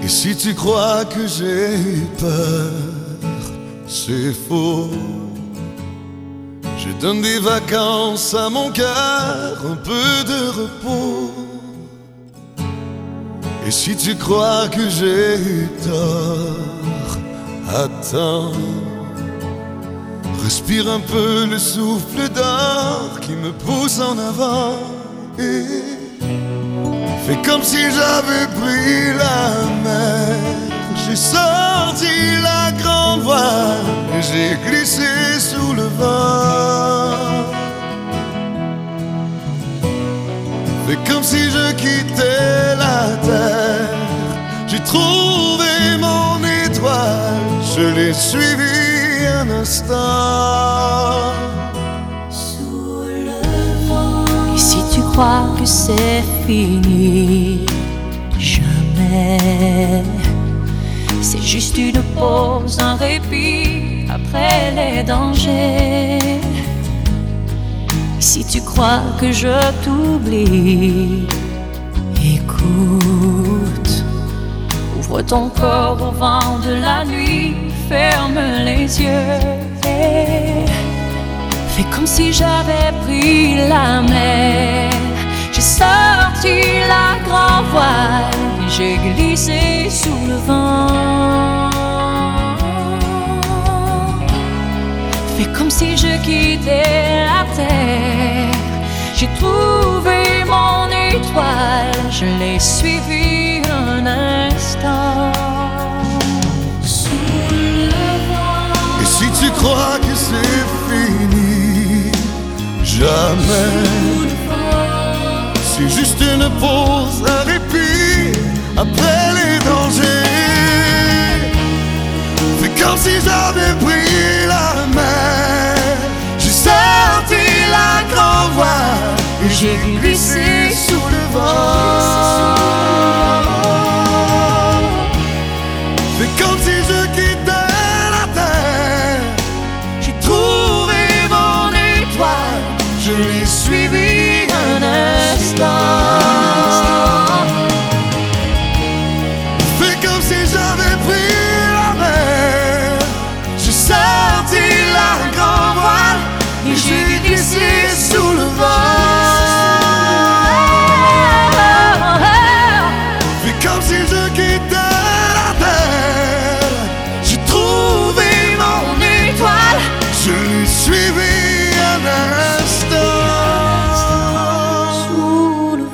Et si tu crois que j'ai eu peur, c'est faux. Je donne des vacances à mon cœur, un peu de repos. Et si tu crois que j'ai eu tort, attends. Respire un peu le souffle d'or qui me pousse en avant et fais comme si j'avais pris la mer. J'ai sorti la grande voile et j'ai glissé sous le vent. Fais comme si je quittais la terre. J'ai trouvé mon étoile, je l'ai suivi un instant. Sous le vent. Et si tu crois que c'est fini, jamais. C'est juste une pause, un répit après les dangers. Et si tu crois que je t'oublie, écoute. Ouvre ton corps au vent de la nuit, ferme les yeux et fais comme si j'avais pris la mer. J'ai sorti la grande voile et j'ai glissé sous le vent. Fais comme si je quittais la terre. J'ai trouvé mon étoile, je l'ai suivi un instant. Sous le vent. Et si tu crois que c'est fini, jamais. C'est juste une pause, un répit après les dangers. Fais comme si j'avais pris la mer. J'ai sorti la grande voile et j'ai glissé sous le vent. Fais comme si je quittais la terre. J'ai trouvé mon étoile, je l'ai suivi un instant. Fais comme si j'avais pris la mer. J'ai sorti la grande voile et j'ai glissé sous le vent. Fais comme si je quittais la terre. J'ai trouvé mon étoile, je l'ai suivi un instant. Sous le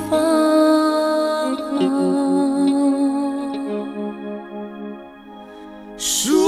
vent. Sous